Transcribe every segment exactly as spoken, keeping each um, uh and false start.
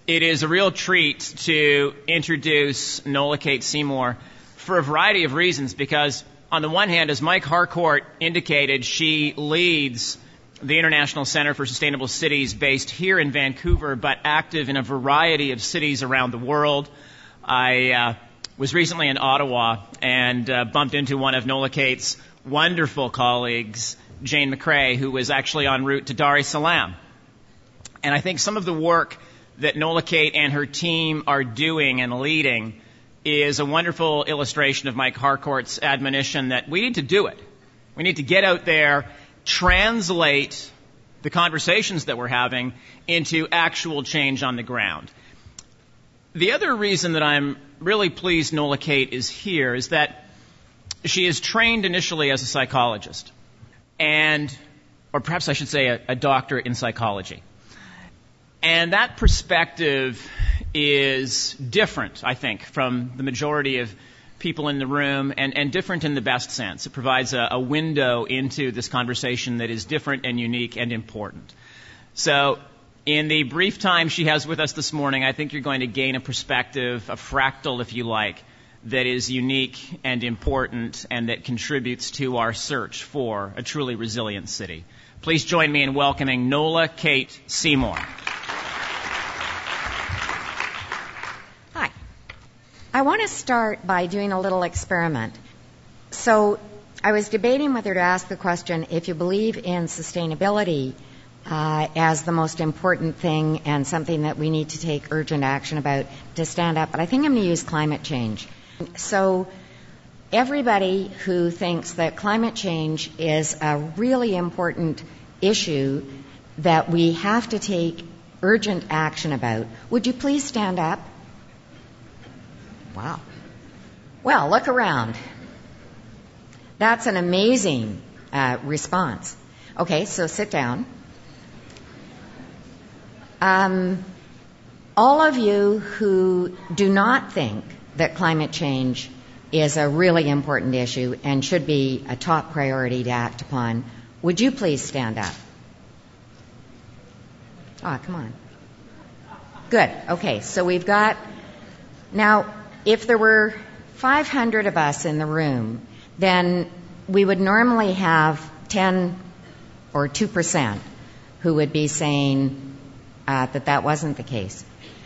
It is a real treat to introduce Nola Kate Seymour for a variety of reasons, because on the one hand, as Mike Harcourt indicated, she leads the International Center for Sustainable Cities based here in Vancouver, but active in a variety of cities around the world. I uh, was recently in Ottawa and uh, bumped into one of Nola Kate's wonderful colleagues, Jane McCrae, who was actually en route to Dar es Salaam. And I think some of the work that Nola Kate and her team are doing and leading is a wonderful illustration of Mike Harcourt's admonition that we need to do it. We need to get out there, translate the conversations that we're having into actual change on the ground. The other reason that I'm really pleased Nola Kate is here is that she is trained initially as a psychologist, and, or perhaps I should say a, a doctor in psychology. And that perspective is different, I think, from the majority of people in the room, and, and different in the best sense. It provides a, a window into this conversation that is different and unique and important. So in the brief time she has with us this morning, I think you're going to gain a perspective, a fractal, if you like, that is unique and important and that contributes to our search for a truly resilient city. Please join me in welcoming Nola Kate Seymour. I want to start by doing a little experiment. So I was debating whether to ask the question, if you believe in sustainability uh, as the most important thing and something that we need to take urgent action about, to stand up. But I think I'm going to use climate change. So everybody who thinks that climate change is a really important issue that we have to take urgent action about, would you please stand up? Wow. Well, look around. That's an amazing uh, response. Okay, so sit down. Um, all of you who do not think that climate change is a really important issue and should be a top priority to act upon, would you please stand up? Ah, oh, come on. Good. Okay, so we've got... Now, if there were five hundred of us in the room, then we would normally have ten or two percent who would be saying uh, that that wasn't the case.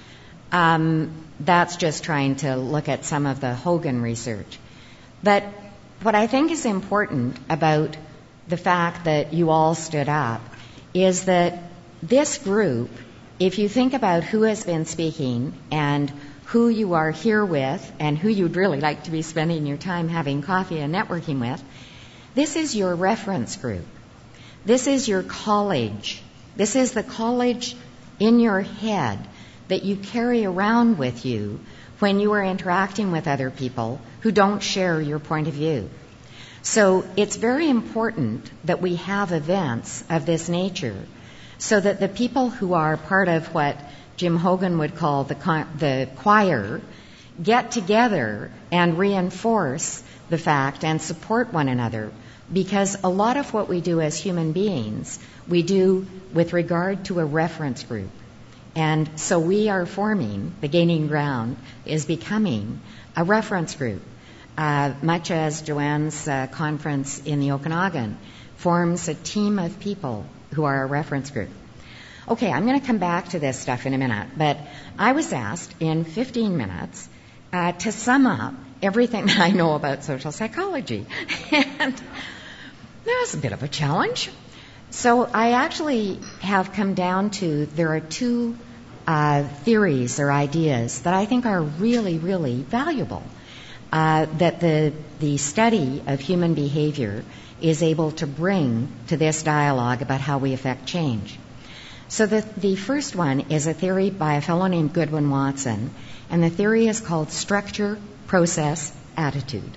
Um, that's just trying to look at some of the Hogan research. But what I think is important about the fact that you all stood up is that this group, if you think about who has been speaking and who you are here with and who you'd really like to be spending your time having coffee and networking with, this is your reference group. This is your college. This is the college in your head that you carry around with you when you are interacting with other people who don't share your point of view. So it's very important that we have events of this nature so that the people who are part of what Jim Hogan would call the, the choir get together and reinforce the fact and support one another, because a lot of what we do as human beings, we do with regard to a reference group. And so we are forming, the Gaining Ground is becoming a reference group, uh, much as Joanne's uh, conference in the Okanagan forms a team of people who are a reference group. Okay, I'm going to come back to this stuff in a minute, but I was asked in fifteen minutes uh, to sum up everything that I know about social psychology. And that was a bit of a challenge. So I actually have come down to, there are two uh, theories or ideas that I think are really, really valuable, uh, that the, the study of human behavior is able to bring to this dialogue about how we affect change. So the, the first one is a theory by a fellow named Goodwin Watson, and the theory is called structure, process, attitude.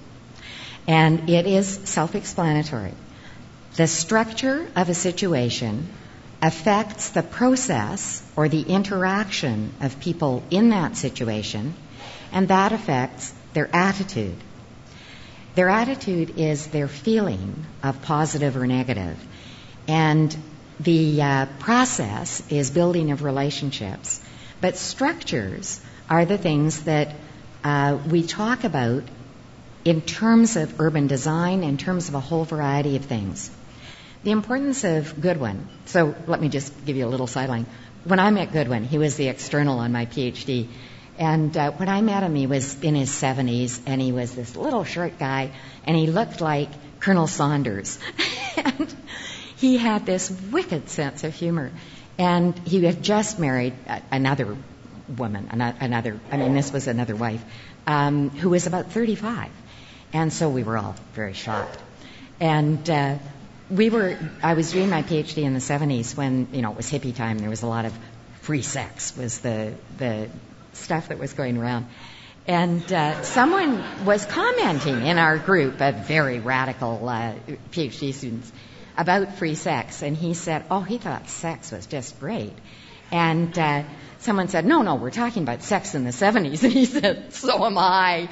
And it is self-explanatory. The structure of a situation affects the process or the interaction of people in that situation, and that affects their attitude. Their attitude is their feeling of positive or negative. And the uh, process is building of relationships. But structures are the things that uh, we talk about in terms of urban design, in terms of a whole variety of things. The importance of Goodwin. So let me just give you a little sideline. When I met Goodwin, he was the external on my PhD. And uh, when I met him, he was in his seventies, and he was this little short guy, and he looked like Colonel Saunders. And he had this wicked sense of humor. And he had just married another woman, another, I mean, this was another wife, um, who was about thirty-five. And so we were all very shocked. And uh, we were, I was doing my PhD in the seventies when, you know, it was hippie time. There was a lot of free sex was the, the stuff that was going around. And uh, someone was commenting in our group of very radical uh, PhD students about free sex. And he said, oh, he thought sex was just great. And uh, someone said, no, no, we're talking about sex in the seventies. And he said, so am I.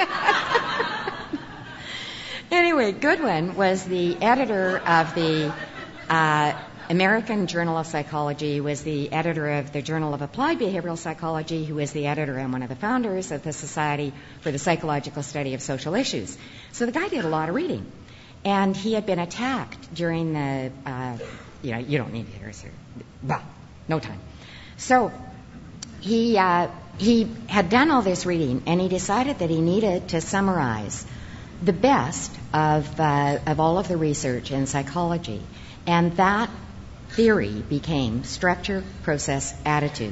Anyway, Goodwin was the editor of the uh, American Journal of Psychology, was the editor of the Journal of Applied Behavioral Psychology, who was the editor and one of the founders of the Society for the Psychological Study of Social Issues. So the guy did a lot of reading. And he had been attacked during the, uh, you know, you don't need to hear, sir. Well, no time. So he, uh, he had done all this reading, and he decided that he needed to summarize the best of, uh, of all of the research in psychology. And that theory became structure, process, attitude.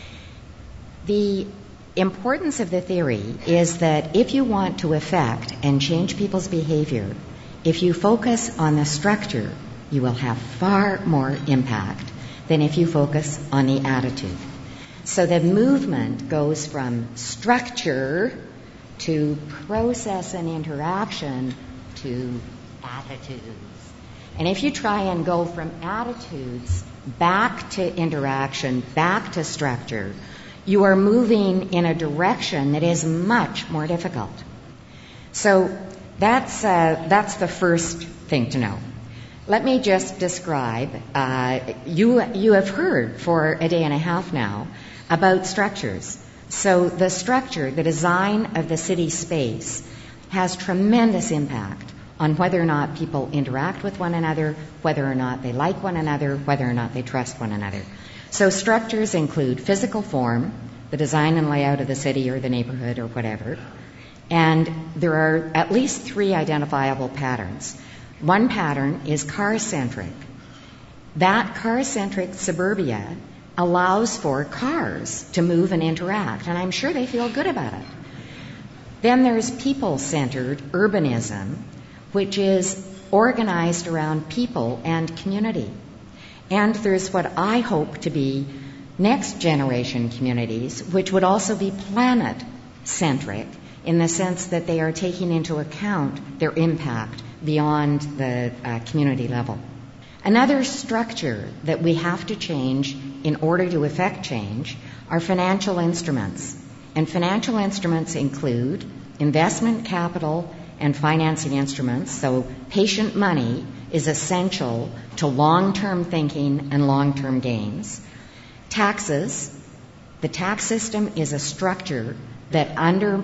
The importance of the theory is that if you want to affect and change people's behavior, if you focus on the structure, you will have far more impact than if you focus on the attitude. So the movement goes from structure to process and interaction to attitudes. And if you try and go from attitudes back to interaction, back to structure, you are moving in a direction that is much more difficult. So that's uh, that's the first thing to know. Let me just describe, uh, you, you have heard for a day and a half now about structures. So the structure, the design of the city space has tremendous impact on whether or not people interact with one another, whether or not they like one another, whether or not they trust one another. So structures include physical form, the design and layout of the city or the neighborhood or whatever, and there are at least three identifiable patterns. One pattern is car-centric. That car-centric suburbia allows for cars to move and interact, and I'm sure they feel good about it. Then there's people-centered urbanism, which is organized around people and community. And there's what I hope to be next generation communities, which would also be planet-centric in the sense that they are taking into account their impact beyond the uh, community level. Another structure that we have to change in order to effect change are financial instruments. And financial instruments include investment capital and financing instruments. So patient money is essential to long-term thinking and long-term gains. Taxes. The tax system is a structure that under,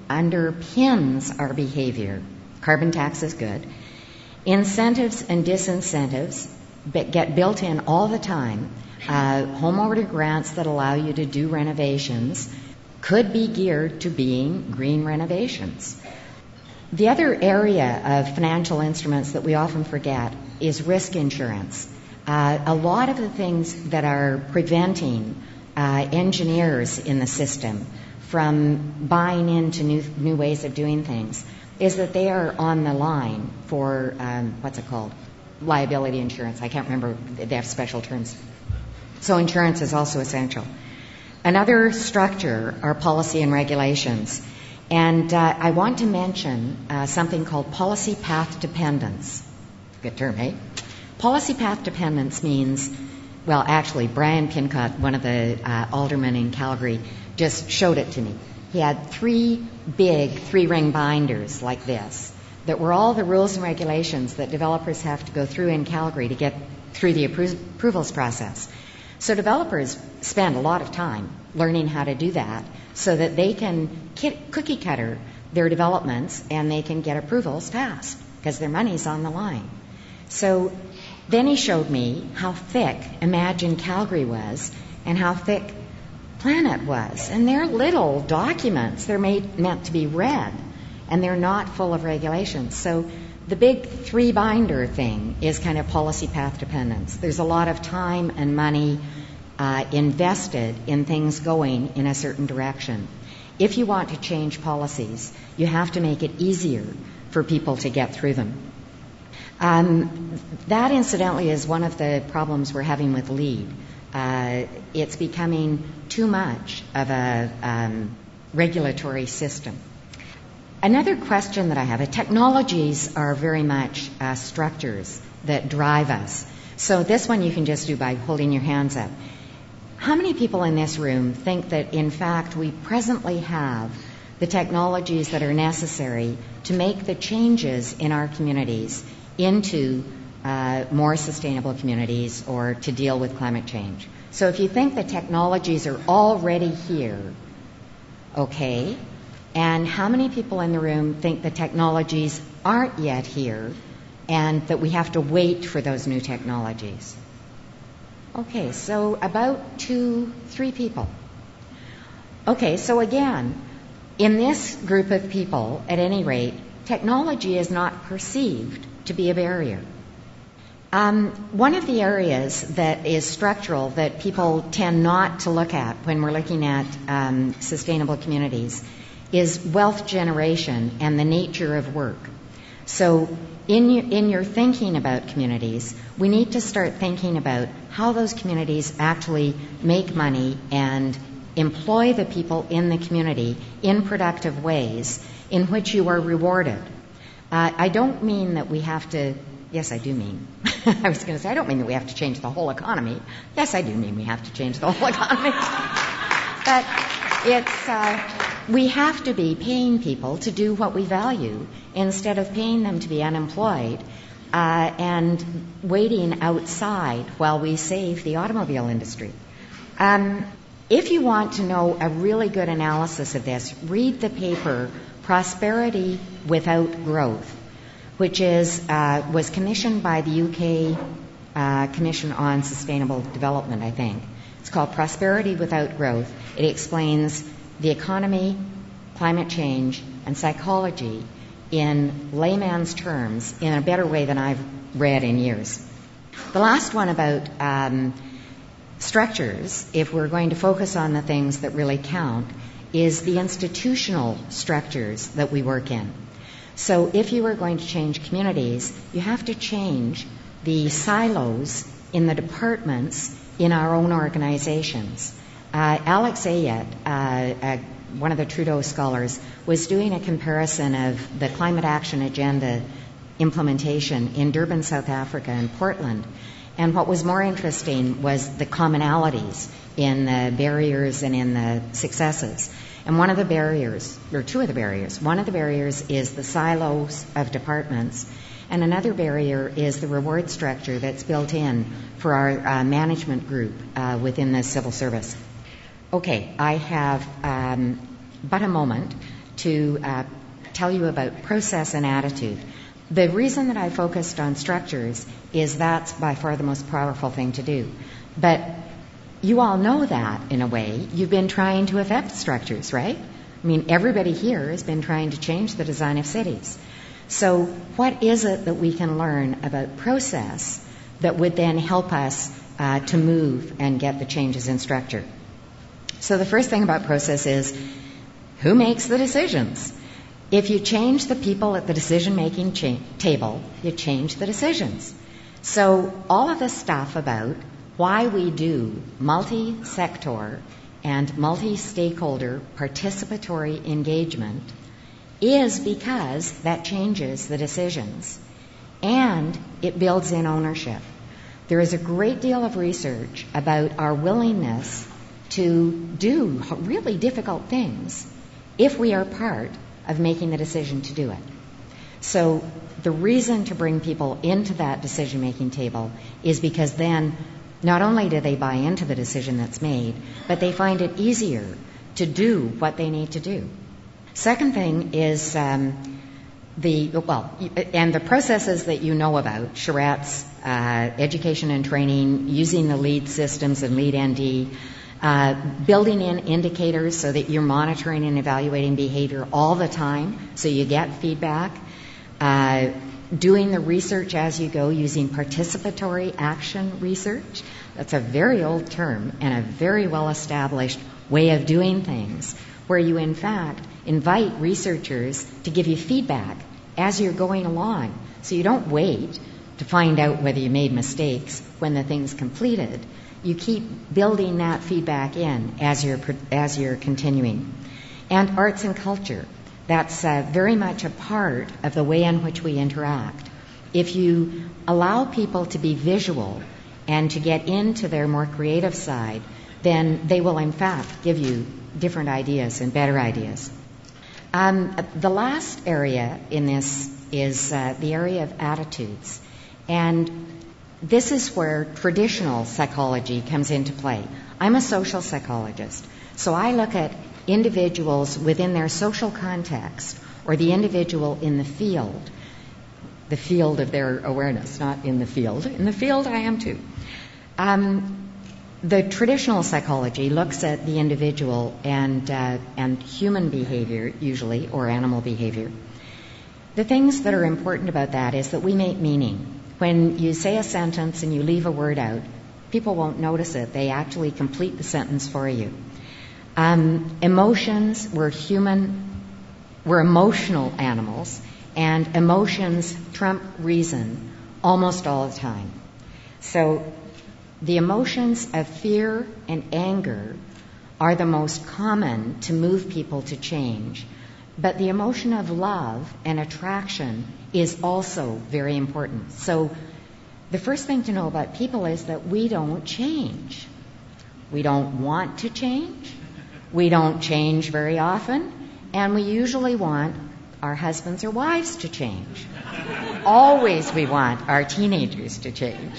underpins our behavior. Carbon tax is good. Incentives and disincentives get built in all the time. Uh, home order grants that allow you to do renovations could be geared to being green renovations. The other area of financial instruments that we often forget is risk insurance. Uh, a lot of the things that are preventing uh, engineers in the system from buying into new, new ways of doing things is that they are on the line for, um, what's it called? Liability insurance. I can't remember. They have special terms. So insurance is also essential. Another structure are policy and regulations. And uh, I want to mention uh, something called policy path dependence. Good term, eh? Policy path dependence means, well, actually, Brian Pincott, one of the uh, aldermen in Calgary, just showed it to me. He had three big three-ring binders like this that were all the rules and regulations that developers have to go through in Calgary to get through the appro- approvals process. So developers spend a lot of time learning how to do that so that they can kit- cookie cutter their developments and they can get approvals fast because their money's on the line. So then he showed me how thick Imagine Calgary was and how thick Planet was. And they're little documents. They're made, meant to be read, and they're not full of regulations. So the big three-binder thing is kind of policy path dependence. There's a lot of time and money uh, invested in things going in a certain direction. If you want to change policies, you have to make it easier for people to get through them. Um, that, incidentally, is one of the problems we're having with LEAD. Uh, it's becoming too much of a um, regulatory system. Another question that I have, uh, technologies are very much uh, structures that drive us. So this one you can just do by holding your hands up. How many people in this room think that, in fact, we presently have the technologies that are necessary to make the changes in our communities into uh, more sustainable communities or to deal with climate change? So if you think the technologies are already here, okay, and how many people in the room think the technologies aren't yet here and that we have to wait for those new technologies? Okay, so about two, three people. Okay, so again, in this group of people, at any rate, technology is not perceived to be a barrier. Um, one of the areas that is structural that people tend not to look at when we're looking at um, sustainable communities is wealth generation and the nature of work. So in your, in your thinking about communities, we need to start thinking about how those communities actually make money and employ the people in the community in productive ways in which you are rewarded. Uh, I don't mean that we have to, yes, I do mean, I was going to say, I don't mean that we have to change the whole economy. Yes, I do mean we have to change the whole economy. But it's, uh, we have to be paying people to do what we value instead of paying them to be unemployed uh, and waiting outside while we save the automobile industry. Um, if you want to know a really good analysis of this, read the paper Prosperity Without Growth, which is uh, was commissioned by the U K uh, Commission on Sustainable Development, I think. It's called Prosperity Without Growth. It explains the economy, climate change, and psychology in layman's terms in a better way than I've read in years. The last one about um, structures, if we're going to focus on the things that really count, is the institutional structures that we work in. So if you are going to change communities, you have to change the silos in the departments in our own organizations. Uh, Alex Ayet, uh, uh, one of the Trudeau scholars, was doing a comparison of the climate action agenda implementation in Durban, South Africa, and Portland. And what was more interesting was the commonalities in the barriers and in the successes. And one of the barriers, or two of the barriers, one of the barriers is the silos of departments, and another barrier is the reward structure that's built in for our uh, management group uh, within the civil service. Okay, I have um, but a moment to uh, tell you about process and attitude. The reason that I focused on structures is that's by far the most powerful thing to do. But you all know that, in a way. You've been trying to affect structures, right? I mean, everybody here has been trying to change the design of cities. So what is it that we can learn about process that would then help us uh, to move and get the changes in structure? So the first thing about process is, who makes the decisions? If you change the people at the decision-making cha- table, you change the decisions. So all of the stuff about why we do multi-sector and multi-stakeholder participatory engagement is because that changes the decisions and it builds in ownership. There is a great deal of research about our willingness to do really difficult things if we are part of making the decision to do it. So the reason to bring people into that decision-making table is because then Not only do they buy into the decision that's made, but they find it easier to do what they need to do. Second thing is um, the, well, and the processes that you know about, Charette's, uh, education and training, using the LEAD systems and LEAD N D, uh, building in indicators so that you're monitoring and evaluating behavior all the time so you get feedback, uh, doing the research as you go using participatory action research. That's a very old term and a very well-established way of doing things, where you in fact invite researchers to give you feedback as you're going along. So you don't wait to find out whether you made mistakes when the thing's completed. You keep building that feedback in as you're, as you're continuing. And arts and culture. That's uh, very much a part of the way in which we interact. If you allow people to be visual and to get into their more creative side, then they will in fact give you different ideas and better ideas. Um, the last area in this is uh, the area of attitudes. And this is where traditional psychology comes into play. I'm a social psychologist, so I look at individuals within their social context, or the individual in the field, the field of their awareness, not in the field. In the field, I am too. Um, the traditional psychology looks at the individual and uh, and human behavior, usually, or animal behavior. The things that are important about that is that we make meaning. When you say a sentence and you leave a word out, people won't notice it. They actually complete the sentence for you. Um, emotions, we're human, we're emotional animals, and emotions trump reason almost all the time. So the emotions of fear and anger are the most common to move people to change. But the emotion of love and attraction is also very important. So the first thing to know about people is that we don't change. We don't want to change. We don't change very often. And we usually want our husbands or wives to change. Always we want our teenagers to change.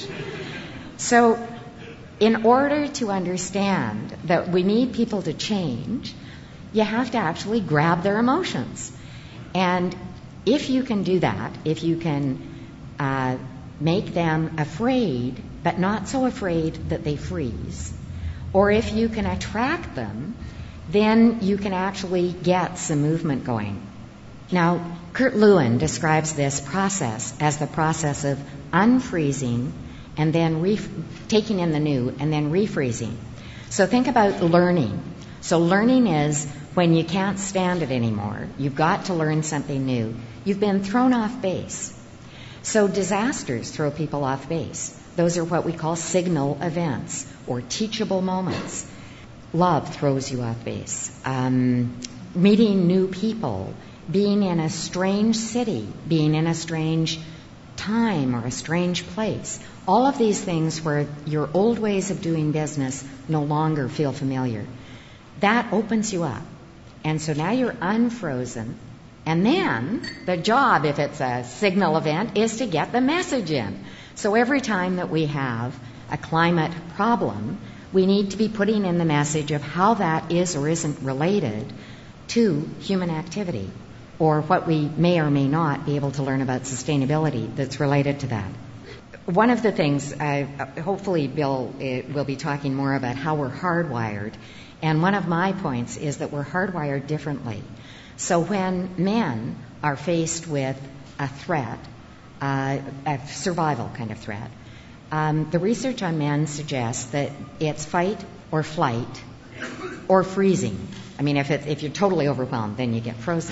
So in order to understand that we need people to change, you have to actually grab their emotions. And if you can do that, if you can uh, make them afraid, but not so afraid that they freeze, or if you can attract them, then you can actually get some movement going. Now, Kurt Lewin describes this process as the process of unfreezing and then re- taking in the new and then refreezing. So think about learning. So learning is when you can't stand it anymore. You've got to learn something new. You've been thrown off base. So disasters throw people off base. Those are what we call signal events or teachable moments. Love throws you off base. Um, meeting new people, being in a strange city, being in a strange time or a strange place. All of these things where your old ways of doing business no longer feel familiar. That opens you up. And so now you're unfrozen. And then the job, if it's a signal event, is to get the message in. So every time that we have a climate problem, we need to be putting in the message of how that is or isn't related to human activity, or what we may or may not be able to learn about sustainability that's related to that. One of the things, uh, hopefully Bill uh, will be talking more about how we're hardwired, and one of my points is that we're hardwired differently. So when men are faced with a threat, uh, a survival kind of threat, um, the research on men suggests that it's fight or flight or freezing. I mean, if, it, if you're totally overwhelmed, then you get frozen.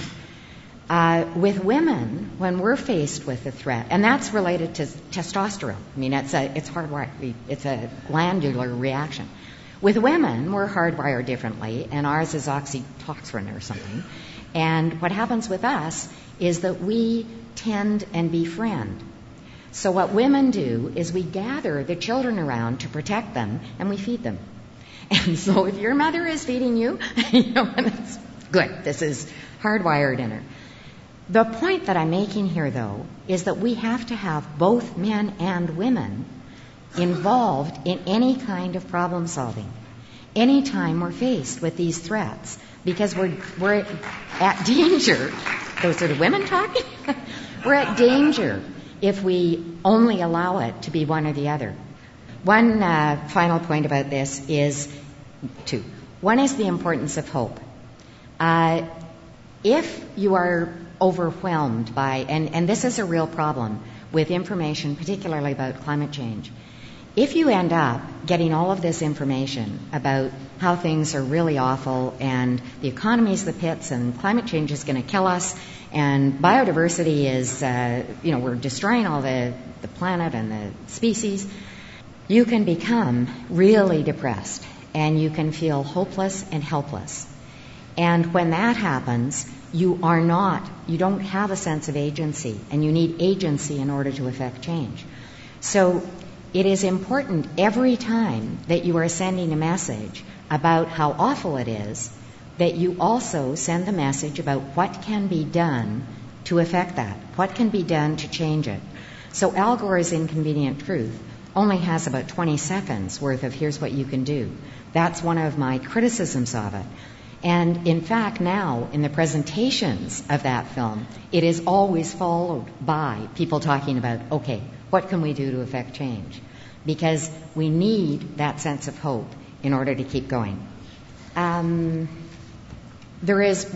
Uh, with women, when we're faced with a threat, and that's related to testosterone. I mean, it's a, it's hardwired. It's a glandular reaction. With women, we're hardwired differently, and ours is oxytocin or something. And what happens with us is that we tend and befriend. So what women do is we gather the children around to protect them, and we feed them. And so if your mother is feeding you, you know, it's good. This is hardwired in her. The point that I'm making here, though, is that we have to have both men and women involved in any kind of problem solving. Anytime we're faced with these threats, because we're, we're at danger. Those are the women talking? We're at danger if we only allow it to be one or the other. One uh, final point about this is two. One is the importance of hope. Uh, if you are overwhelmed by, and, and this is a real problem with information, particularly about climate change, if you end up getting all of this information about how things are really awful and the economy's the pits and climate change is going to kill us and biodiversity is, uh, you know, we're destroying all the, the planet and the species, you can become really depressed and you can feel hopeless and helpless. And when that happens, you are not, you don't have a sense of agency, and you need agency in order to affect change. So it is important every time that you are sending a message about how awful it is that you also send the message about what can be done to affect that, what can be done to change it. So Al Gore's Inconvenient Truth only has about twenty seconds worth of here's what you can do. That's one of my criticisms of it. And in fact, now in the presentations of that film, it is always followed by people talking about, okay, what can we do to affect change? Because we need that sense of hope in order to keep going. Um, there is,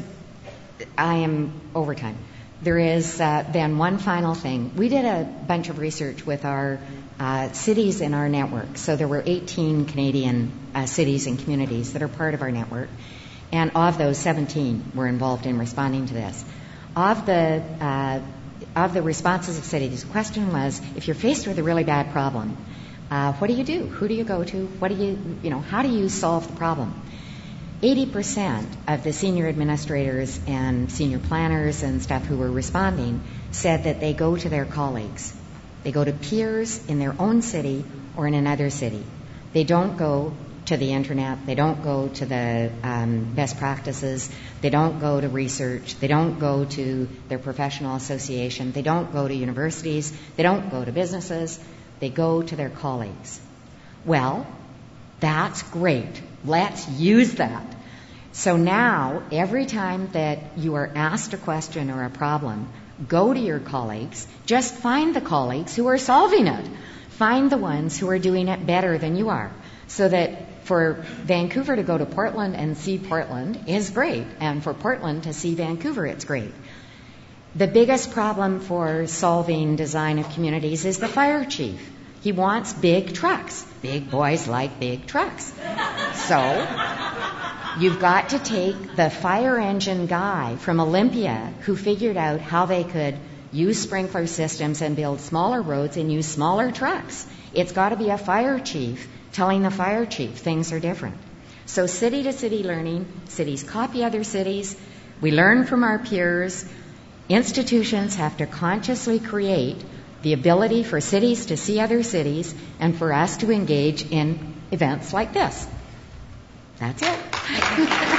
I am over time. There is uh, then one final thing. We did a bunch of research with our uh, cities in our network. So there were eighteen Canadian uh, cities and communities that are part of our network. And of those, seventeen were involved in responding to this. Of the uh, of the responses of cities, the question was, if you're faced with a really bad problem, uh, what do you do? Who do you go to? What do you, you know, how do you solve the problem? eighty percent of the senior administrators and senior planners and staff who were responding said that they go to their colleagues. They go to peers in their own city or in another city. They don't go to the internet. They don't go to the um, best practices. They don't go to research. They don't go to their professional association. They don't go to universities. They don't go to businesses. They go to their colleagues. Well, that's great. Let's use that. So now, every time that you are asked a question or a problem, go to your colleagues. Just find the colleagues who are solving it. Find the ones who are doing it better than you are. So that for Vancouver to go to Portland and see Portland is great, and for Portland to see Vancouver, it's great. The biggest problem for solving design of communities is the fire chief. He wants big trucks. Big boys like big trucks. So you've got to take the fire engine guy from Olympia who figured out how they could use sprinkler systems and build smaller roads and use smaller trucks. It's got to be a fire chief telling the fire chief things are different. So city to city learning, cities copy other cities, we learn from our peers. Institutions have to consciously create the ability for cities to see other cities and for us to engage in events like this. That's it.